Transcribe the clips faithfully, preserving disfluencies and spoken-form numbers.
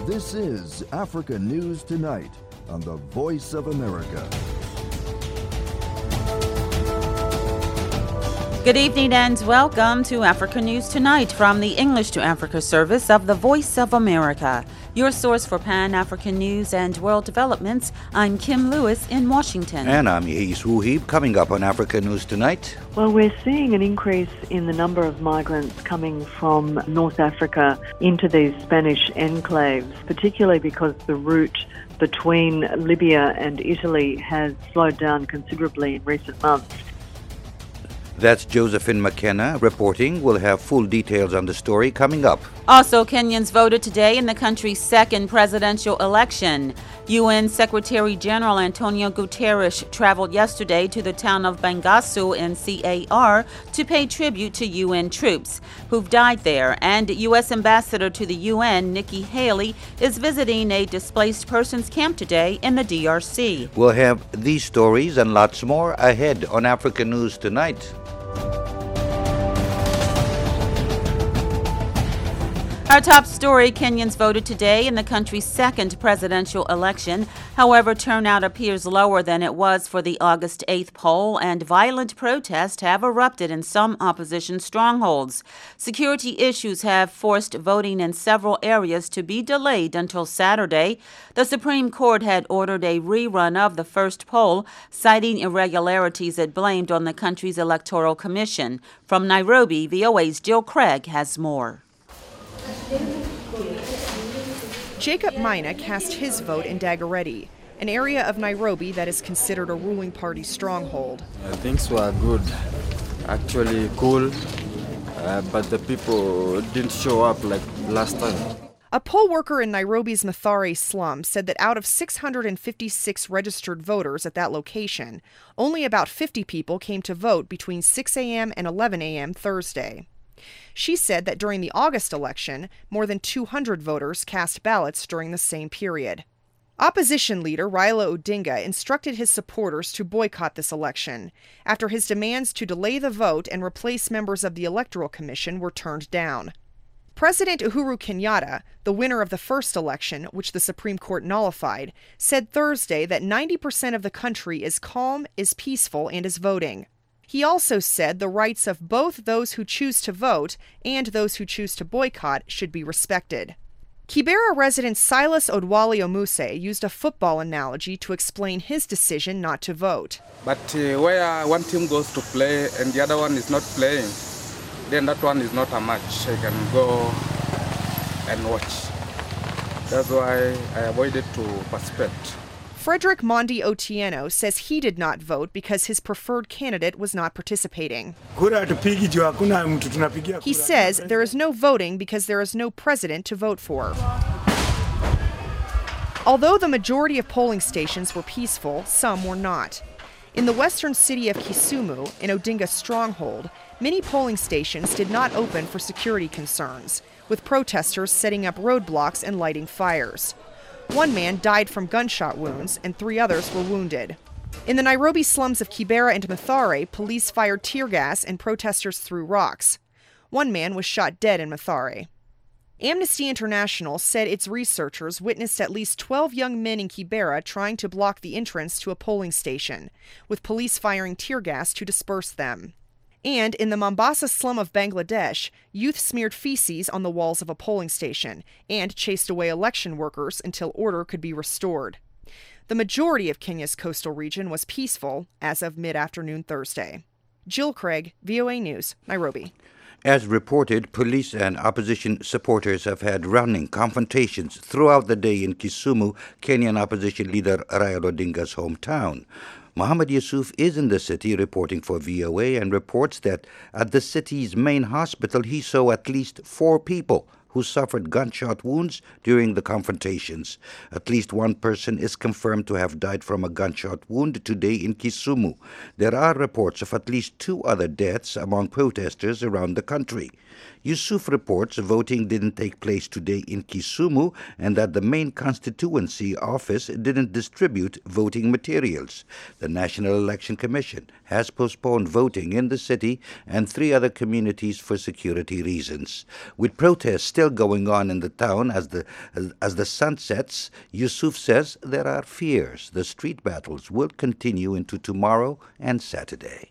This is Africa News Tonight on the Voice of America. Good evening and welcome to Africa News Tonight from the English to Africa service of the Voice of America. Your source for Pan-African news and world developments. I'm Kim Lewis in Washington. And I'm Yehis Wuhib. Coming up on Africa News Tonight. Well, we're seeing an increase in the number of migrants coming from North Africa into these Spanish enclaves, particularly because the route between Libya and Italy has slowed down considerably in recent months. That's Josephine McKenna reporting. We'll have full details on the story coming up. Also, Kenyans voted today in the country's second presidential election. U N Secretary General Antonio Guterres traveled yesterday to the town of Bangassou in C A R to pay tribute to U N troops who've died there. And U S Ambassador to the U N, Nikki Haley, is visiting a displaced persons camp today in the D R C. We'll have these stories and lots more ahead on Africa News Tonight. Our top story, Kenyans voted today in the country's second presidential election. However, turnout appears lower than it was for the August eighth poll, and violent protests have erupted in some opposition strongholds. Security issues have forced voting in several areas to be delayed until Saturday. The Supreme Court had ordered a rerun of the first poll, citing irregularities it blamed on the country's Electoral Commission. From Nairobi, V O A's Jill Craig has more. Jacob Maina cast his vote in Dagoretti, an area of Nairobi that is considered a ruling party stronghold. Uh, things were good, actually cool, uh, but the people didn't show up like last time. A poll worker in Nairobi's Mathare slum said that out of six hundred fifty-six registered voters at that location, only about fifty people came to vote between six a.m. and eleven a.m. Thursday. She said that during the August election, more than two hundred voters cast ballots during the same period. Opposition leader Raila Odinga instructed his supporters to boycott this election after his demands to delay the vote and replace members of the Electoral Commission were turned down. President Uhuru Kenyatta, the winner of the first election, which the Supreme Court nullified, said Thursday that ninety percent of the country is calm, is peaceful, and is voting. He also said the rights of both those who choose to vote and those who choose to boycott should be respected. Kibera resident Silas Odwali Omuse used a football analogy to explain his decision not to vote. But uh, where one team goes to play and the other one is not playing, then that one is not a match. I can go and watch. That's why I avoided to participate. Frederick Mondi Otieno says he did not vote because his preferred candidate was not participating. He says there is no voting because there is no president to vote for. Although the majority of polling stations were peaceful, some were not. In the western city of Kisumu, in Odinga's stronghold, many polling stations did not open for security concerns, with protesters setting up roadblocks and lighting fires. One man died from gunshot wounds, and three others were wounded. In the Nairobi slums of Kibera and Mathare, police fired tear gas and protesters threw rocks. One man was shot dead in Mathare. Amnesty International said its researchers witnessed at least twelve young men in Kibera trying to block the entrance to a polling station, with police firing tear gas to disperse them. And in the Mombasa slum of Bangladesh, youth smeared feces on the walls of a polling station and chased away election workers until order could be restored. The majority of Kenya's coastal region was peaceful as of mid-afternoon Thursday. Jill Craig, V O A News, Nairobi. As reported, police and opposition supporters have had running confrontations throughout the day in Kisumu, Kenyan opposition leader Raila Odinga's hometown. Mohammed Yusuf is in the city reporting for V O A and reports that at the city's main hospital he saw at least four people who suffered gunshot wounds during the confrontations. At least one person is confirmed to have died from a gunshot wound today in Kisumu. There are reports of at least two other deaths among protesters around the country. Yusuf reports voting didn't take place today in Kisumu and that the main constituency office didn't distribute voting materials. The National Election Commission has postponed voting in the city and three other communities for security reasons. With protests still still going on in the town as the as, as the sun sets. Yusuf says there are fears the street battles will continue into tomorrow and Saturday.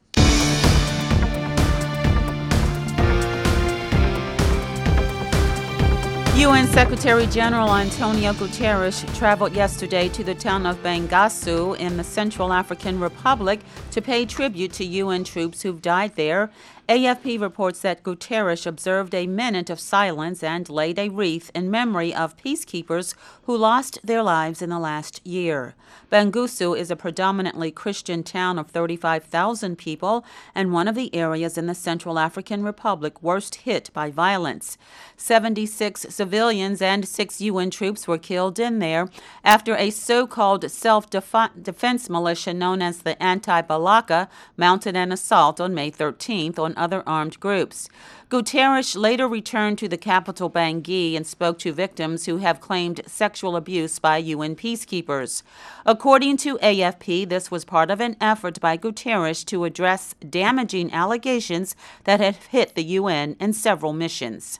U N Secretary General Antonio Guterres traveled yesterday to the town of Bangassou in the Central African Republic to pay tribute to U N troops who've died there. A F P reports that Guterres observed a minute of silence and laid a wreath in memory of peacekeepers who lost their lives in the last year. Bangassou is a predominantly Christian town of thirty-five thousand people and one of the areas in the Central African Republic worst hit by violence. seventy-six civilians and six U N troops were killed in there after a so-called self-defense militia known as the Anti-Balaka mounted an assault on May thirteenth on other armed groups. Guterres later returned to the capital Bangui and spoke to victims who have claimed sexual abuse by U N peacekeepers. According to A F P, this was part of an effort by Guterres to address damaging allegations that had hit the U N in several missions.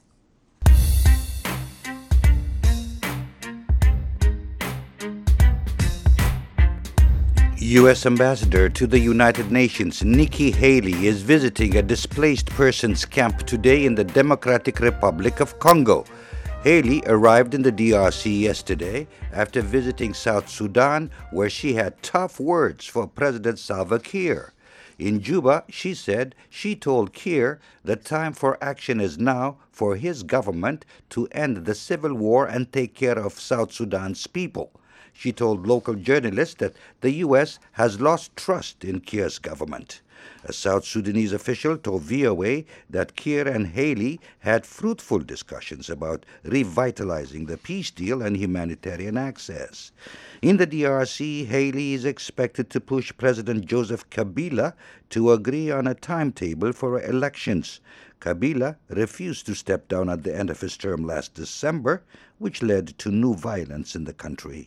U S Ambassador to the United Nations Nikki Haley is visiting a displaced persons camp today in the Democratic Republic of Congo. Haley arrived in the D R C yesterday after visiting South Sudan, where she had tough words for President Salva Kiir. In Juba, she said she told Kiir the time for action is now for his government to end the civil war and take care of South Sudan's people. She told local journalists that the U S has lost trust in Kiir's government. A South Sudanese official told V O A that Kiir and Haley had fruitful discussions about revitalizing the peace deal and humanitarian access. In the D R C, Haley is expected to push President Joseph Kabila to agree on a timetable for elections. Kabila refused to step down at the end of his term last December, which led to new violence in the country.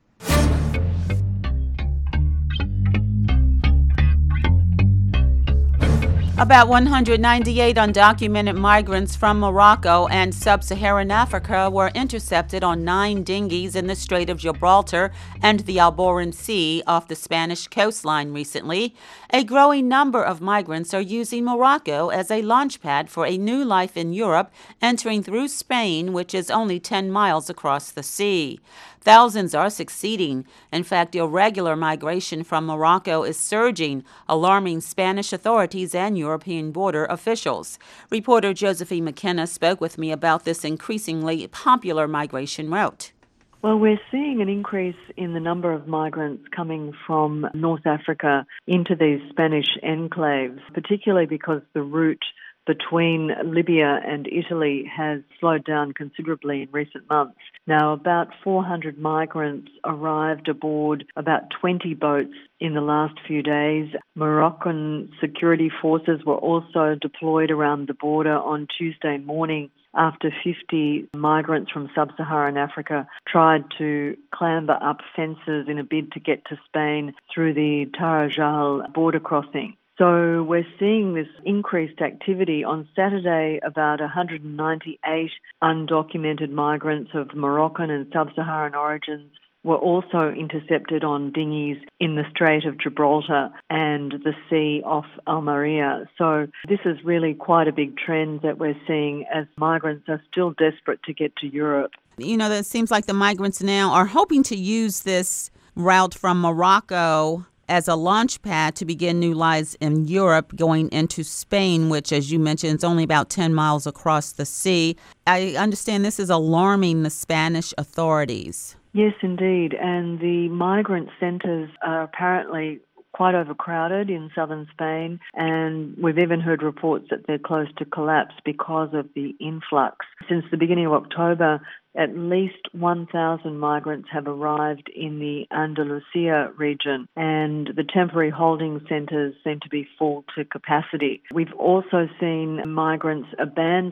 About one hundred ninety-eight undocumented migrants from Morocco and sub-Saharan Africa were intercepted on nine dinghies in the Strait of Gibraltar and the Alboran Sea off the Spanish coastline recently. A growing number of migrants are using Morocco as a launchpad for a new life in Europe, entering through Spain, which is only ten miles across the sea. Thousands are succeeding. In fact, irregular migration from Morocco is surging, alarming Spanish authorities and European border officials. Reporter Josephine McKenna spoke with me about this increasingly popular migration route. Well, we're seeing an increase in the number of migrants coming from North Africa into these Spanish enclaves, particularly because the route between Libya and Italy has slowed down considerably in recent months. Now, about four hundred migrants arrived aboard about twenty boats in the last few days. Moroccan security forces were also deployed around the border on Tuesday morning after fifty migrants from sub-Saharan Africa tried to clamber up fences in a bid to get to Spain through the Tarajal border crossing. So we're seeing this increased activity. On Saturday, about one hundred ninety-eight undocumented migrants of Moroccan and sub-Saharan origins were also intercepted on dinghies in the Strait of Gibraltar and the sea off Almeria. So this is really quite a big trend that we're seeing as migrants are still desperate to get to Europe. You know, it seems like the migrants now are hoping to use this route from Morocco as a launch pad to begin new lives in Europe, going into Spain, which, as you mentioned, is only about ten miles across the sea. I understand this is alarming the Spanish authorities. Yes, indeed. And the migrant centres are apparently quite overcrowded in southern Spain, and we've even heard reports that they're close to collapse because of the influx. Since the beginning of October, at least one thousand migrants have arrived in the Andalusia region, and the temporary holding centres seem to be full to capacity. We've also seen migrants abandoned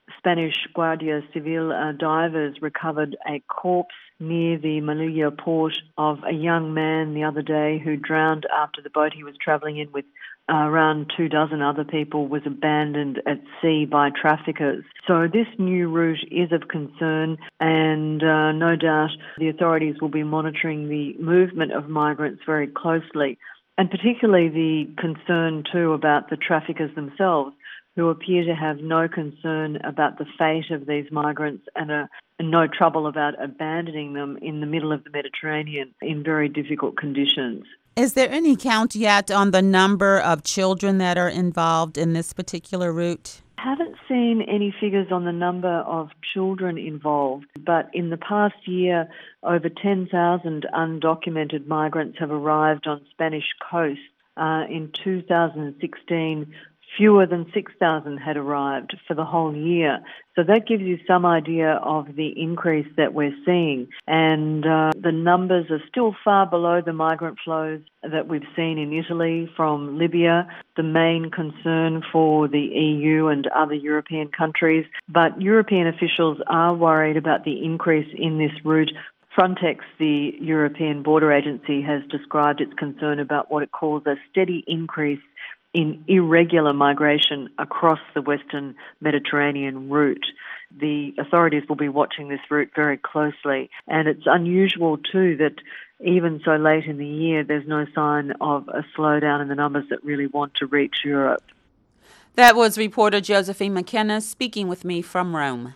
Spanish Guardia Civil uh, divers recovered a corpse near the Melilla port of a young man the other day who drowned after the boat he was travelling in with uh, around two dozen other people was abandoned at sea by traffickers. So this new route is of concern, and uh, no doubt the authorities will be monitoring the movement of migrants very closely, and particularly the concern too about the traffickers themselves, who appear to have no concern about the fate of these migrants and, uh, and no trouble about abandoning them in the middle of the Mediterranean in very difficult conditions. Is there any count yet on the number of children that are involved in this particular route? I haven't seen any figures on the number of children involved, but in the past year, over ten thousand undocumented migrants have arrived on Spanish coast. Uh, in two thousand sixteen, fewer than six thousand had arrived for the whole year. So that gives you some idea of the increase that we're seeing. And uh, the numbers are still far below the migrant flows that we've seen in Italy from Libya, the main concern for the E U and other European countries. But European officials are worried about the increase in this route. Frontex, the European Border Agency, has described its concern about what it calls a steady increase in irregular migration across the Western Mediterranean route. The authorities will be watching this route very closely, and it's unusual too that even so late in the year there's no sign of a slowdown in the numbers that really want to reach Europe. That was reporter Josephine McKenna speaking with me from Rome.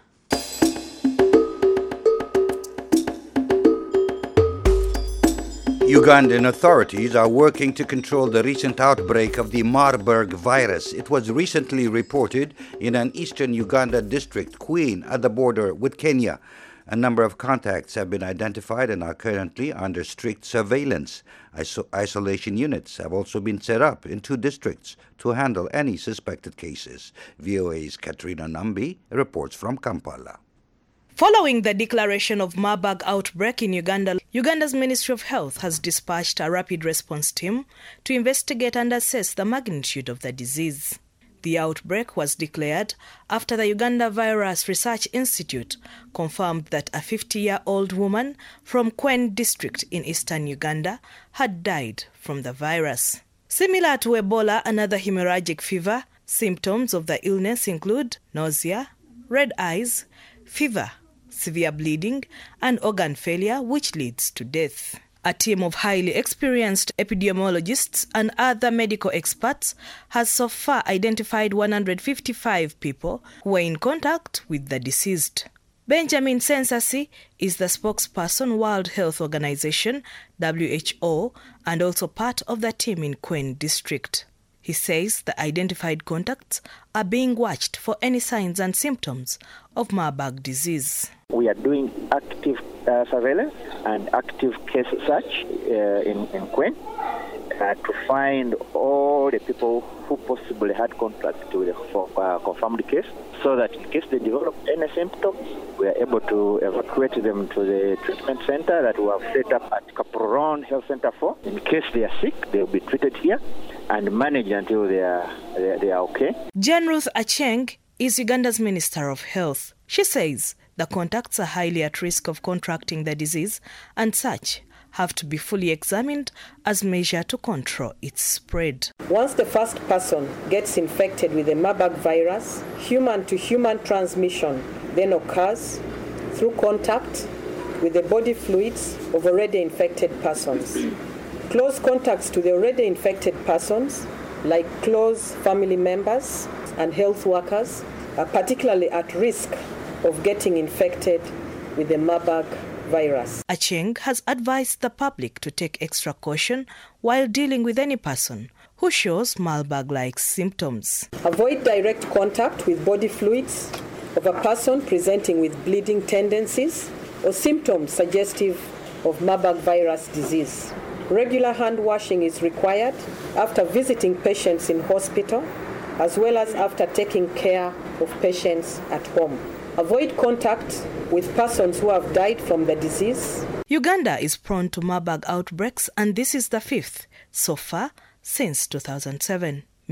Ugandan authorities are working to control the recent outbreak of the Marburg virus. It was recently reported in an eastern Uganda district, Queen, at the border with Kenya. A number of contacts have been identified and are currently under strict surveillance. Iso- isolation units have also been set up in two districts to handle any suspected cases. V O A's Katrina Nambi reports from Kampala. Following the declaration of Marburg outbreak in Uganda, Uganda's Ministry of Health has dispatched a rapid response team to investigate and assess the magnitude of the disease. The outbreak was declared after the Uganda Virus Research Institute confirmed that a fifty-year-old woman from Kwen district in eastern Uganda had died from the virus. Similar to Ebola and other hemorrhagic fever, symptoms of the illness include nausea, red eyes, fever, severe bleeding, and organ failure, which leads to death. A team of highly experienced epidemiologists and other medical experts has so far identified one hundred fifty-five people who were in contact with the deceased. Benjamin Sensasi is the spokesperson World Health Organization, W H O, and also part of the team in Kwen district. He says the identified contacts are being watched for any signs and symptoms of Marburg disease. We are doing active uh, surveillance and active case search uh, in, in Kwen uh, to find all the people who possibly had contact with the uh, confirmed case, so that in case they develop any symptoms, we are able to evacuate them to the treatment center that we have set up at Kapuron Health Center for. In case they are sick, they will be treated here and managed until they are, they, they are okay. Jane Ruth Acheng is Uganda's Minister of Health. She says the contacts are highly at risk of contracting the disease and such have to be fully examined as measure to control its spread. Once the first person gets infected with the Marburg virus, human-to-human transmission then occurs through contact with the body fluids of already infected persons. Close contacts to the already infected persons, like close family members and health workers, are particularly at risk of getting infected with the Marburg virus. Acheng has advised the public to take extra caution while dealing with any person who shows Marburg-like symptoms. Avoid direct contact with body fluids of a person presenting with bleeding tendencies or symptoms suggestive of Marburg virus disease. Regular hand washing is required after visiting patients in hospital, as well as after taking care of patients at home. Avoid contact with persons who have died from the disease. Uganda is prone to Marburg outbreaks, and this is the fifth so far since two thousand seven.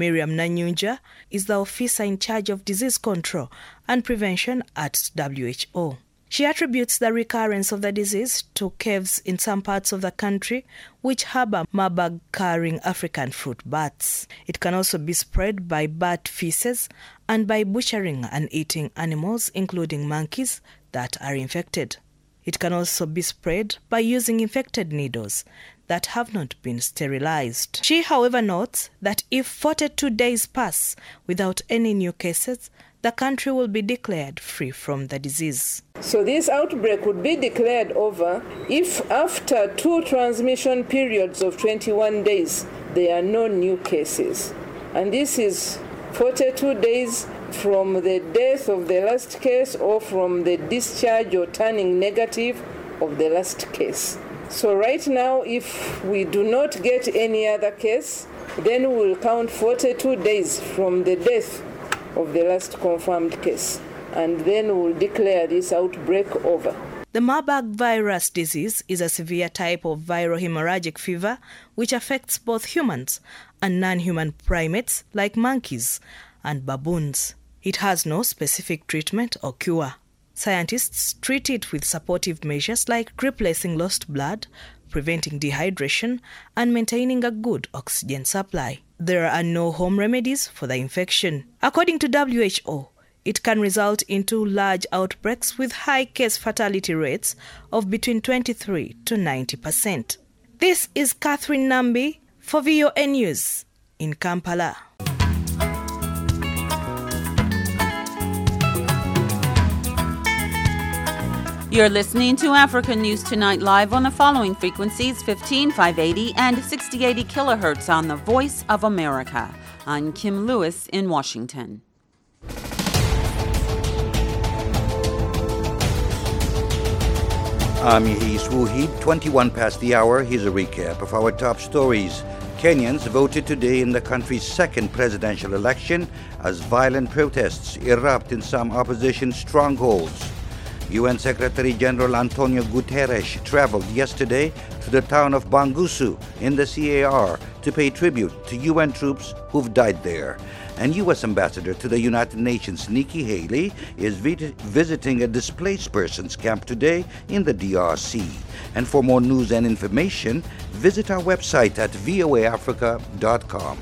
Miriam Nanyunja is the officer in charge of disease control and prevention at W H O. She attributes the recurrence of the disease to caves in some parts of the country which harbor Marburg-carrying African fruit bats. It can also be spread by bat feces and by butchering and eating animals, including monkeys, that are infected. It can also be spread by using infected needles that have not been sterilized. She, however, notes that if forty-two days pass without any new cases, the country will be declared free from the disease. So this outbreak would be declared over if after two transmission periods of twenty-one days, there are no new cases. And this is forty-two days from the death of the last case or from the discharge or turning negative of the last case. So right now, if we do not get any other case, then we'll count forty-two days from the death of the last confirmed case, and then we'll declare this outbreak over. The Marburg virus disease is a severe type of viral hemorrhagic fever which affects both humans and non-human primates like monkeys and baboons. It has no specific treatment or cure. Scientists treat it with supportive measures like replacing lost blood, preventing dehydration, and maintaining a good oxygen supply. There are no home remedies for the infection. According to W H O, it can result into large outbreaks with high case fatality rates of between twenty-three to ninety percent. This is Catherine Nambi for V O A News in Kampala. You're listening to Africa News Tonight live on the following frequencies: fifteen five eighty and sixty eighty kilohertz on the Voice of America. I'm Kim Lewis in Washington. I'm Yahis Wuhid, twenty-one past the hour. Here's a recap of our top stories. Kenyans voted today in the country's second presidential election as violent protests erupt in some opposition strongholds. U N Secretary General Antonio Guterres traveled yesterday to the town of Bangusu in the C A R to pay tribute to U N troops who've died there. And U S Ambassador to the United Nations Nikki Haley is vi- visiting a displaced persons camp today in the D R C. And for more news and information, visit our website at v o a africa dot com.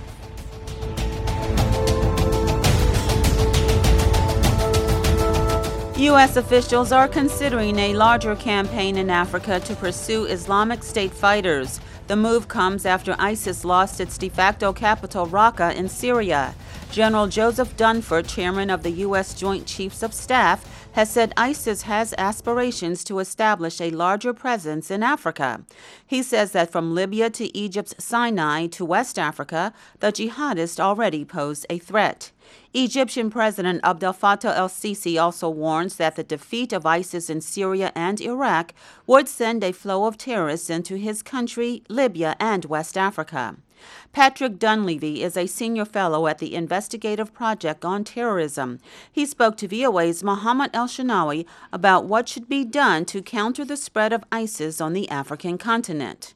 U S officials are considering a larger campaign in Africa to pursue Islamic State fighters. The move comes after ISIS lost its de facto capital, Raqqa, in Syria. General Joseph Dunford, chairman of the U S Joint Chiefs of Staff, has said ISIS has aspirations to establish a larger presence in Africa. He says that from Libya to Egypt's Sinai to West Africa, the jihadists already pose a threat. Egyptian President Abdel Fattah el-Sisi also warns that the defeat of ISIS in Syria and Iraq would send a flow of terrorists into his country, Libya, and West Africa. Patrick Dunleavy is a senior fellow at the Investigative Project on Terrorism. He spoke to V O A's Mohammed El-Shinawi about what should be done to counter the spread of ISIS on the African continent.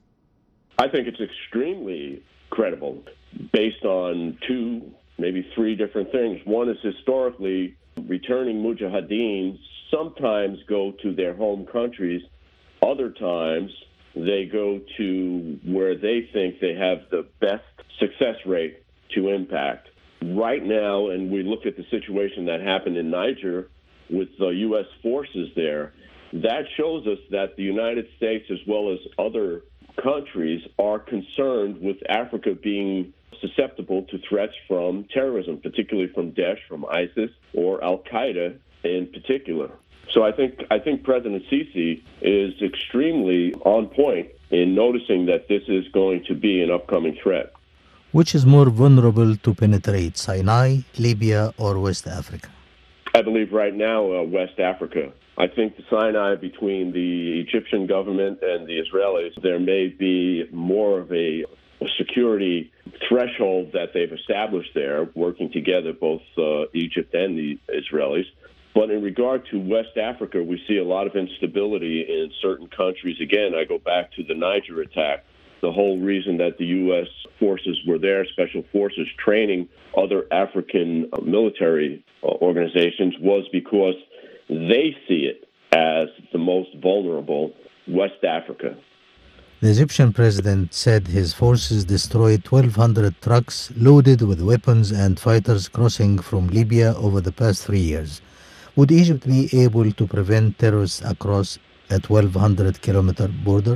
I think it's extremely credible based on two, maybe three different things. One is historically returning mujahideen sometimes go to their home countries. Other times they go to where they think they have the best success rate to impact. Right now, and we look at the situation that happened in Niger with the U S forces there, that shows us that the United States as well as other countries are concerned with Africa being susceptible to threats from terrorism, particularly from Daesh, from ISIS, or Al-Qaeda in particular. So I think I think President Sisi is extremely on point in noticing that this is going to be an upcoming threat. Which is more vulnerable to penetrate, Sinai, Libya, or West Africa? I believe right now, uh, West Africa. I think the Sinai between the Egyptian government and the Israelis, there may be more of a security threshold that they've established there, working together, both uh, Egypt and the Israelis. But in regard to West Africa, we see a lot of instability in certain countries. Again, I go back to the Niger attack. The whole reason that the U S forces were there, special forces training other African uh, military uh, organizations, was because they see it as the most vulnerable, West Africa. The Egyptian president said his forces destroyed twelve hundred trucks loaded with weapons and fighters crossing from Libya over the past three years. Would Egypt be able to prevent terrorists across a twelve hundred kilometer border?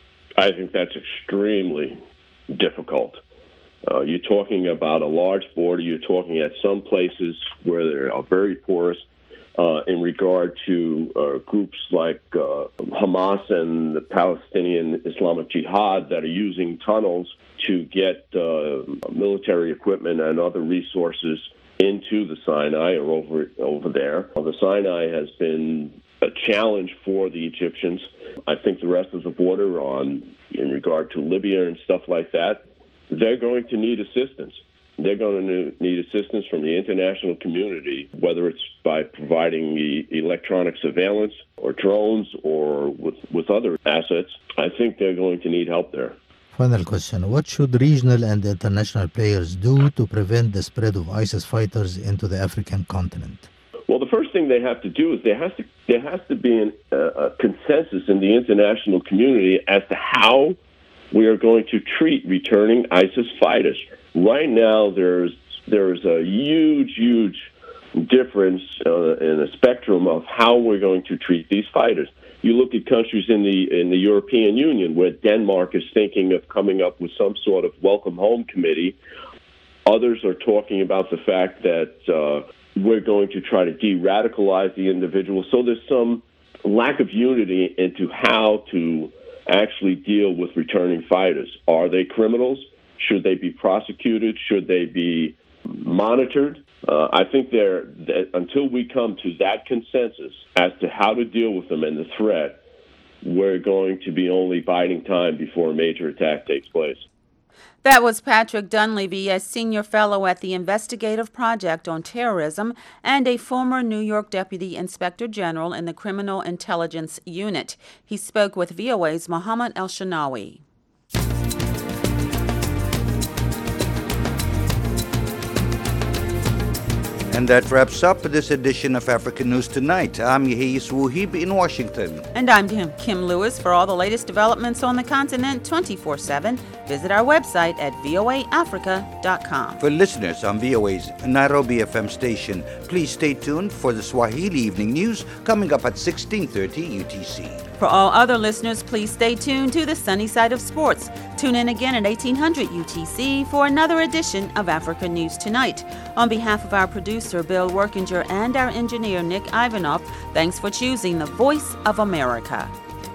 I think that's extremely difficult. Uh, you're talking about a large border. You're talking at some places where they are very porous uh, in regard to uh, groups like uh, Hamas and the Palestinian Islamic Jihad that are using tunnels to get uh, military equipment and other resources into the Sinai or over over there. The Sinai has been a challenge for the Egyptians. I think the rest of the border on in regard to Libya and stuff like that, they're going to need assistance. They're going to need assistance from the international community, whether it's by providing the electronic surveillance or drones or with, with other assets. I think they're going to need help there. Final question. What should regional and international players do to prevent the spread of ISIS fighters into the African continent? Well, the first thing they have to do is there has to there has to be an, uh, a consensus in the international community as to how we are going to treat returning ISIS fighters. Right now, there's there's a huge, huge difference uh, in a spectrum of how we're going to treat these fighters. You look at countries in the in the European Union where Denmark is thinking of coming up with some sort of welcome home committee. Others are talking about the fact that uh, we're going to try to de-radicalize the individual. So there's some lack of unity into how to actually deal with returning fighters. Are they criminals? Should they be prosecuted? Should they be monitored? Uh, I think there, that until we come to that consensus as to how to deal with them and the threat, we're going to be only biding time before a major attack takes place. That was Patrick Dunleavy, a senior fellow at the Investigative Project on Terrorism and a former New York Deputy Inspector General in the Criminal Intelligence Unit. He spoke with V O A's Mohammed El-Shanawi. And that wraps up this edition of African News Tonight. I'm Yehis Wuhib in Washington. And I'm Kim Lewis. For all the latest developments on the continent twenty-four seven, visit our website at v o a africa dot com. For listeners on V O A's Nairobi F M station, please stay tuned for the Swahili Evening News coming up at sixteen thirty U T C. For all other listeners, please stay tuned to the sunny side of sports. Tune in again at eighteen hundred U T C for another edition of Africa News Tonight. On behalf of our producer, Bill Workinger, and our engineer, Nick Ivanov, thanks for choosing the Voice of America.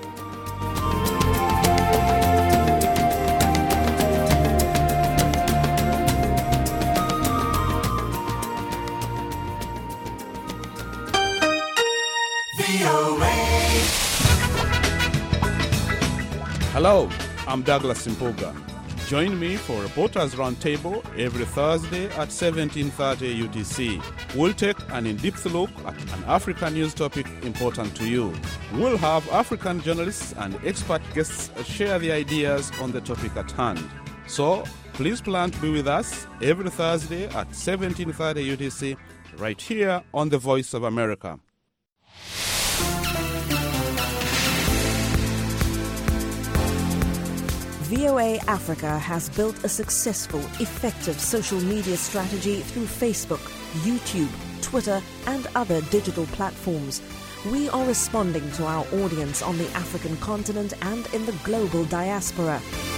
Hello, I'm Douglas Simpoga. Join me for Reporters Roundtable every Thursday at seventeen thirty U T C. We'll take an in-depth look at an African news topic important to you. We'll have African journalists and expert guests share their ideas on the topic at hand. So, please plan to be with us every Thursday at seventeen thirty U T C right here on The Voice of America. V O A Africa has built a successful, effective social media strategy through Facebook, YouTube, Twitter, and other digital platforms. We are responding to our audience on the African continent and in the global diaspora.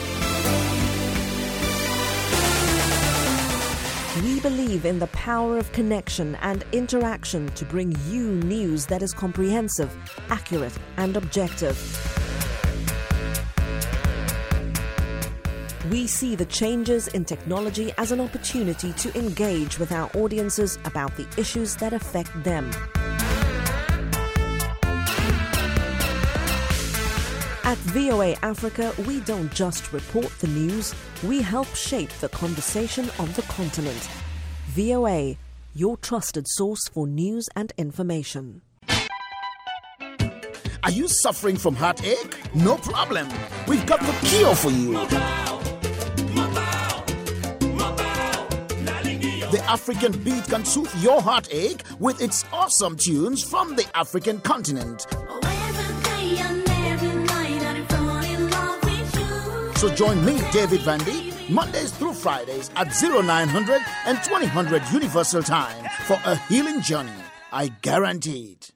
We believe in the power of connection and interaction to bring you news that is comprehensive, accurate, and objective. We see the changes in technology as an opportunity to engage with our audiences about the issues that affect them. At V O A Africa, we don't just report the news, we help shape the conversation on the continent. V O A, your trusted source for news and information. Are you suffering from heartache? No problem. We've got the cure for you. The African beat can soothe your heartache with its awesome tunes from the African continent. So join me, David Vandy, Mondays through Fridays at oh nine hundred and twenty hundred Universal Time for a healing journey. I guarantee it.